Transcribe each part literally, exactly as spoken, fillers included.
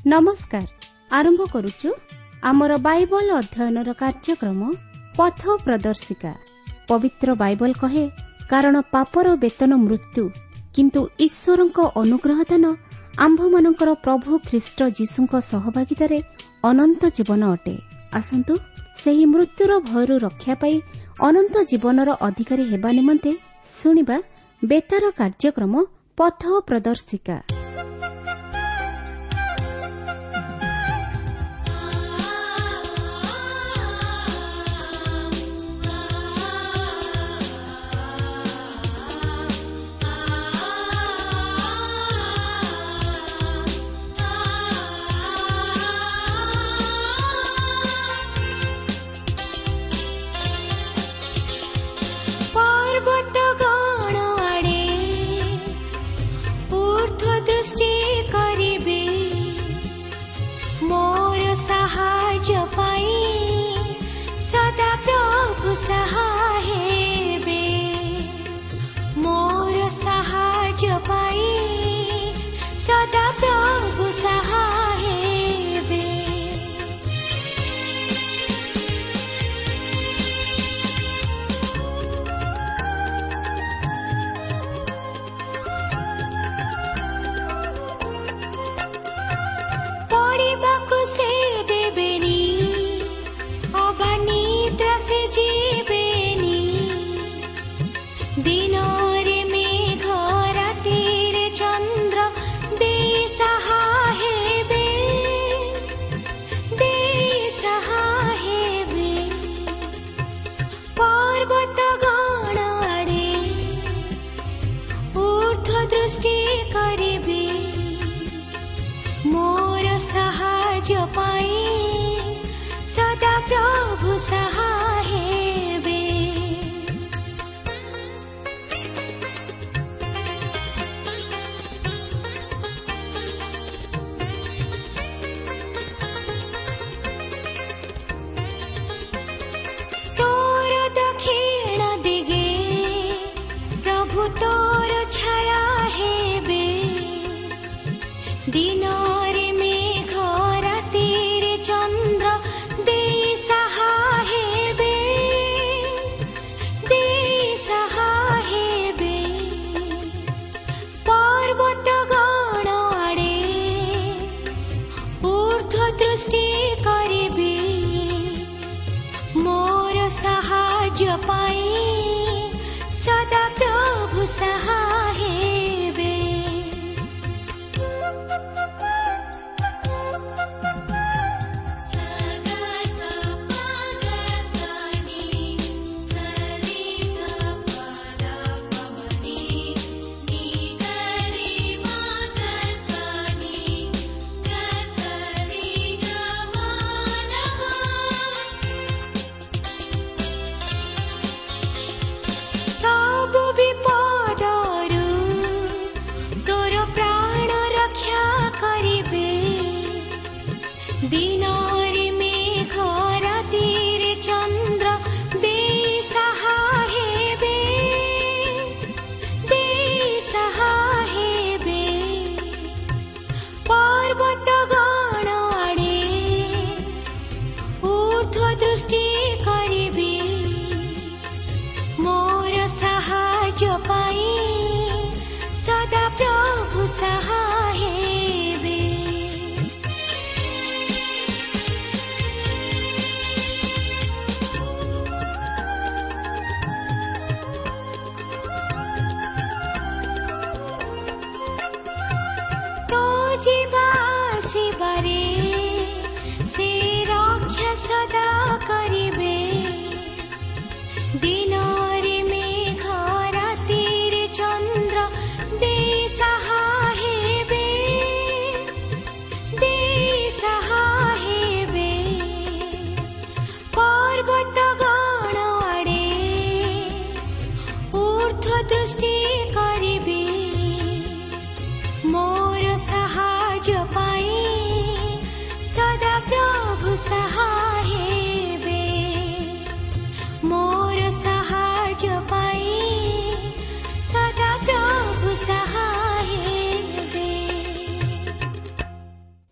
नमस्कार आरंभ करुचु आमर बाइबल अध्ययनर कार्यक्रम पथ प्रदर्शिका। पवित्र बाइबल कहे कारण पापर वेतन मृत्यु किंतु ईश्वरंक अनुग्रह दान आंभमानंकर प्रभु ख्रीष्ट जीशुंक सहभागितारे अनंत जीवन अटे। आसंतु सेही मृत्युर भयरु रक्षा पाई अनंत जीवनर अधिकारी हेबा निमंते सुनिबा बेतार कार्यक्रम पथ प्रदर्शिका।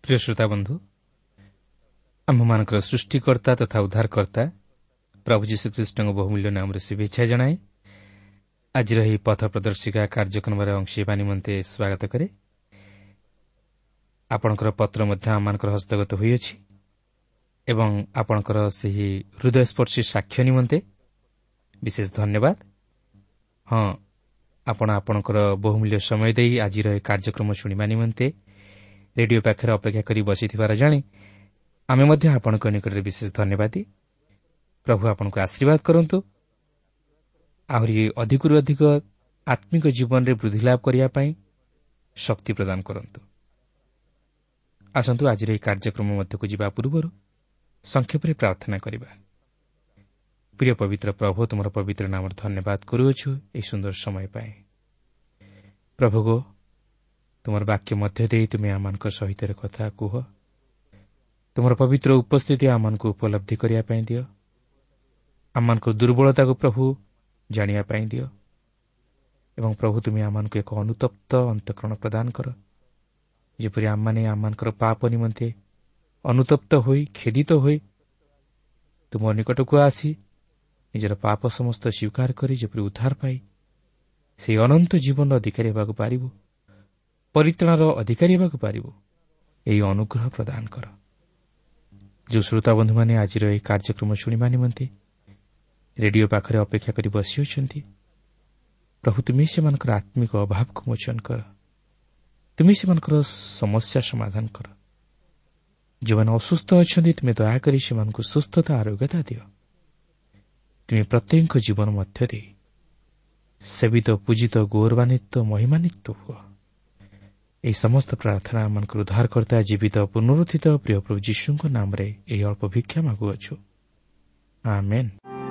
ପ୍ରିୟ ଶ୍ରୋତା ବନ୍ଧୁ, ଆମ୍ଭମାନଙ୍କର ସୃଷ୍ଟିକର୍ତ୍ତା ତଥା ଉଦ୍ଧାରକର୍ତ୍ତା ପ୍ରଭୁ ଯୀଶୁଖ୍ରୀଷ୍ଟଙ୍କ ବହୁମୂଲ୍ୟ ନାମରେ ଶୁଭେଚ୍ଛା ଜଣାଏ। ଆଜିର ଏହି ପଥ ପ୍ରଦର୍ଶିକା କାର୍ଯ୍ୟକ୍ରମରେ ଅଂଶ ହେବା ନିମନ୍ତେ ସ୍ୱାଗତ କରେ। ଆପଣଙ୍କର ପତ୍ର ମଧ୍ୟ ଆମମାନଙ୍କର ହସ୍ତଗତ ହୋଇଅଛି ଏବଂ ଆପଣଙ୍କର ସେହି ହୃଦୟସ୍ପର୍ଶୀ ସାକ୍ଷ୍ୟ ନିମନ୍ତେ ବିଶେଷ ଧନ୍ୟବାଦ। ହଁ, ଆପଣ ଆପଣଙ୍କର ବହୁମୂଲ୍ୟ ସମୟ ଦେଇ ଆଜିର ଏହି କାର୍ଯ୍ୟକ୍ରମ ଶୁଣିବା ନିମନ୍ତେ ରେଡିଓ ପାଖରେ ଅପେକ୍ଷା କରି ବସିଥିବାର ଜାଣି ଆମେ ମଧ୍ୟ ଆପଣଙ୍କ ନିକଟରେ ବିଶେଷ ଧନ୍ୟବାଦୀ। ପ୍ରଭୁ ଆପଣଙ୍କୁ ଆଶୀର୍ବାଦ କରନ୍ତୁ, ଆହୁରି ଅଧିକରୁ ଅଧିକ ଆତ୍ମିକ ଜୀବନରେ ବୃଦ୍ଧି ଲାଭ କରିବା ପାଇଁ ଶକ୍ତି ପ୍ରଦାନ କରନ୍ତୁ। ଆସନ୍ତୁ ଆଜିର ଏହି କାର୍ଯ୍ୟକ୍ରମ ମଧ୍ୟକୁ ଯିବା ପୂର୍ବରୁ ସଂକ୍ଷେପରେ ପ୍ରାର୍ଥନା କରିବା। ପ୍ରିୟ ପବିତ୍ର ପ୍ରଭୁ, ତୁମର ପବିତ୍ର ନାମରେ ଧନ୍ୟବାଦ କରୁଅଛୁ ଏହି ସୁନ୍ଦର ସମୟ ପାଇଁ। ପ୍ରଭୁ ଗୋ, ତୁମର ବାକ୍ୟ ମଧ୍ୟ ଦେଇ ତୁମେ ଆମମାନଙ୍କ ସହିତ କଥା କୁହ। ତୁମର ପବିତ୍ର ଉପସ୍ଥିତି ଆମମାନଙ୍କୁ ଉପଲବ୍ଧି କରିବା ପାଇଁ ଦିଅ। ଆମମାନଙ୍କ ଦୁର୍ବଳତାକୁ ପ୍ରଭୁ ଜାଣିବା ପାଇଁ ଦିଅ ଏବଂ ପ୍ରଭୁ ତୁମେ ଆମମାନଙ୍କୁ ଏକ ଅନୁତପ୍ତ ଅନ୍ତଃକରଣ ପ୍ରଦାନ କର, ଯେପରି ଆମମାନେ ଆମମାନଙ୍କର ପାପ ନିମନ୍ତେ ଅନୁତପ୍ତ ହୋଇ ଖେଦିତ ହୋଇ ତୁମ ନିକଟକୁ ଆସି ନିଜର ପାପ ସମସ୍ତ ସ୍ୱୀକାର କରି ଯେପରି ଉଦ୍ଧାର ପାଇ ସେହି ଅନନ୍ତ ଜୀବନର ଅଧିକାରୀ ହେବାକୁ ପାରିବୁ, ପରିତ୍ରାଣର ଅଧିକାରୀ ହେବାକୁ ପାରିବୁ, ଏହି ଅନୁଗ୍ରହ ପ୍ରଦାନ କର। ଯେଉଁ ଶ୍ରୋତାବନ୍ଧୁମାନେ ଆଜିର ଏହି କାର୍ଯ୍ୟକ୍ରମ ଶୁଣିବା ନିମନ୍ତେ ରେଡିଓ ପାଖରେ ଅପେକ୍ଷା କରି ବସିଅଛନ୍ତି, ପ୍ରଭୁ ତୁମେ ସେମାନଙ୍କର ଆତ୍ମିକ ଅଭାବକୁ ମୋଚନ କର। ତୁମେ ସେମାନଙ୍କର ସମସ୍ୟା ସମାଧାନ କର। ଯେଉଁମାନେ ଅସୁସ୍ଥ ଅଛନ୍ତି, ତୁମେ ଦୟାକରି ସେମାନଙ୍କୁ ସୁସ୍ଥତା ଆରୋଗ୍ୟତା ଦିଅ। ତୁମେ ପ୍ରତ୍ୟେକଙ୍କ ଜୀବନ ମଧ୍ୟ ଦେଇ ସେବିତ ପୂଜିତ ଗୌରବାନ୍ୱିତ ମହିମାନ୍ୱିତ ହୁଅ। ଏହି ସମସ୍ତ ପ୍ରାର୍ଥନା ଆମମାନଙ୍କର ଉଦ୍ଧାରକର୍ତ୍ତା ଜୀବିତ ପୁନରୁତ୍ଥିତ ପ୍ରିୟ ପ୍ରଭୁ ଯୀଶୁଙ୍କ ନାମରେ ଏହି ଅଳ୍ପ ଭିକ୍ଷା ମାଗୁଅଛୁ, ଆମେନ୍।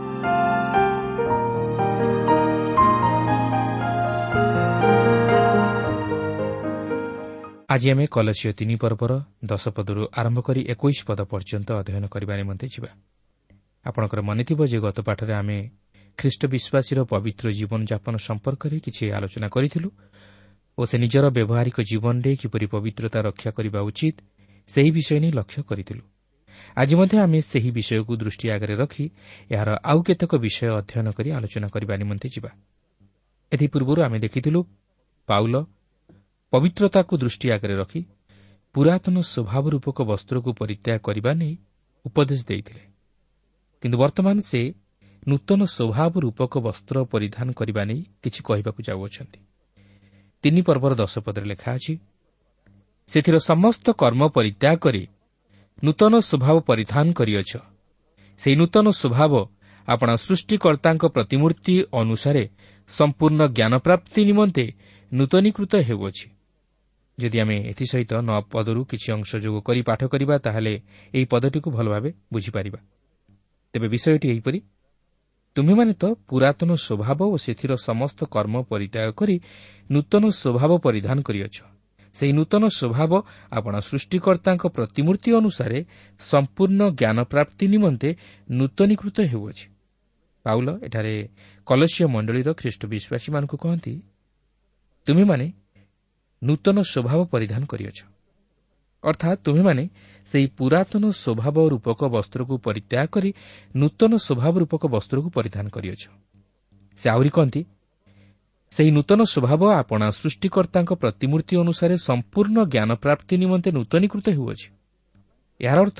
ଆଜି ଆମେ କଲସିୟ ତିନି ପର୍ବର ଦଶ ପଦରୁ ଆରମ୍ଭ କରି ଏକୋଇଶ ପଦ ପର୍ଯ୍ୟନ୍ତ ଅଧ୍ୟୟନ କରିବା ନିମନ୍ତେ ଯିବା। ଆପଣଙ୍କର ମନେଥିବ ଯେ ଗତ ପାଠରେ ଆମେ ଖ୍ରୀଷ୍ଟ ବିଶ୍ୱାସୀର ପବିତ୍ର ଜୀବନଯାପନ ସମ୍ପର୍କରେ କିଛି ଆଲୋଚନା କରିଥିଲୁ ଓ ସେ ନିଜର ବ୍ୟବହାରିକ ଜୀବନରେ କିପରି ପବିତ୍ରତା ରକ୍ଷା କରିବା ଉଚିତ ସେହି ବିଷୟ ନେଇ ଲକ୍ଷ୍ୟ କରିଥିଲୁ। ଆଜି ମଧ୍ୟ ଆମେ ସେହି ବିଷୟକୁ ଦୃଷ୍ଟି ଆଗରେ ରଖି ଏହାର ଆଉ କେତେକ ବିଷୟ ଅଧ୍ୟୟନ କରି ଆଲୋଚନା କରିବା ନିମନ୍ତେ ଯିବା। ଏଥିପୂର୍ବରୁ ଆମେ ଦେଖିଥିଲୁ ପାଉଲ ପବିତ୍ରତାକୁ ଦୃଷ୍ଟି ଆଗରେ ରଖି ପୁରାତନ ସ୍ୱଭାବ ରୂପକ ବସ୍ତ୍ରକୁ ପରିତ୍ୟାଗ କରିବା ନେଇ ଉପଦେଶ ଦେଇଥିଲେ। କିନ୍ତୁ ବର୍ତ୍ତମାନ ସେ ନୂତନ ସ୍ୱଭାବ ରୂପକ ବସ୍ତ୍ର ପରିଧାନ କରିବା ନେଇ କିଛି କହିବାକୁ ଯାଉଅଛନ୍ତି। ତିନି ପର୍ବର ଦଶ ପଦରେ ଲେଖା ଅଛି, ସେଥିର ସମସ୍ତ କର୍ମ ପରିତ୍ୟାଗ କରି ନୂତନ ସ୍ୱଭାବ ପରିଧାନ କରିଅଛ। ସେହି ନୂତନ ସ୍ୱଭାବ ଆପଣା ସୃଷ୍ଟିକର୍ତ୍ତାଙ୍କ ପ୍ରତିମୂର୍ତ୍ତି ଅନୁସାରେ ସମ୍ପୂର୍ଣ୍ଣ ଜ୍ଞାନପ୍ରାପ୍ତି ନିମନ୍ତେ ନୂତନୀକୃତ ହେଉଅଛି। ଯଦି ଆମେ ଏଥିସହିତ ନଅ ପଦରୁ କିଛି ଅଂଶ ଯୋଗ କରି ପାଠ କରିବା, ତାହେଲେ ଏହି ପଦଟିକୁ ଭଲ ଭାବେ ବୁଝିପାରିବା। ତେବେ ବିଷୟଟି ଏହିପରି, ତୁମେମାନେ ତ ପୁରାତନ ସ୍ୱଭାବ ଓ ସେଥିର ସମସ୍ତ କର୍ମ ପରିତ୍ୟାଗ କରି ନୂତନ ସ୍ୱଭାବ ପରିଧାନ କରିଅଛ। ସେହି ନୂତନ ସ୍ୱଭାବ ଆପଣା ସୃଷ୍ଟିକର୍ତ୍ତାଙ୍କ ପ୍ରତିମୂର୍ତ୍ତି ଅନୁସାରେ ସମ୍ପୂର୍ଣ୍ଣ ଜ୍ଞାନପ୍ରାପ୍ତି ନିମନ୍ତେ ନୂତନୀକୃତ ହେଉଅଛି। ପାଉଲ ଏଠାରେ କଲସିୟ ମଣ୍ଡଳୀର ଖ୍ରୀଷ୍ଟ ବିଶ୍ୱାସୀମାନଙ୍କୁ କହନ୍ତି, ତୁମେମାନେ ନୂତନ ସ୍ୱଭାବ ପରିଧାନ କରିଅଛ, ଅର୍ଥାତ୍ ତୁମେମାନେ ସେହି ପୁରାତନ ସ୍ୱଭାବ ରୂପକ ବସ୍ତ୍ରକୁ ପରିତ୍ୟାଗ କରି ନୂତନ ସ୍ୱଭାବ ରୂପକ ବସ୍ତ୍ରକୁ ପରିଧାନ କରିଅଛ। ସେ ଆହୁରି କହନ୍ତି, ସେହି ନୂତନ ସ୍ୱଭାବ ଆପଣା ସୃଷ୍ଟିକର୍ତ୍ତାଙ୍କ ପ୍ରତିମୂର୍ତ୍ତି ଅନୁସାରେ ସମ୍ପୂର୍ଣ୍ଣ ଜ୍ଞାନପ୍ରାପ୍ତି ନିମନ୍ତେ ନୂତନୀକୃତ ହେଉଅଛି। ଏହାର ଅର୍ଥ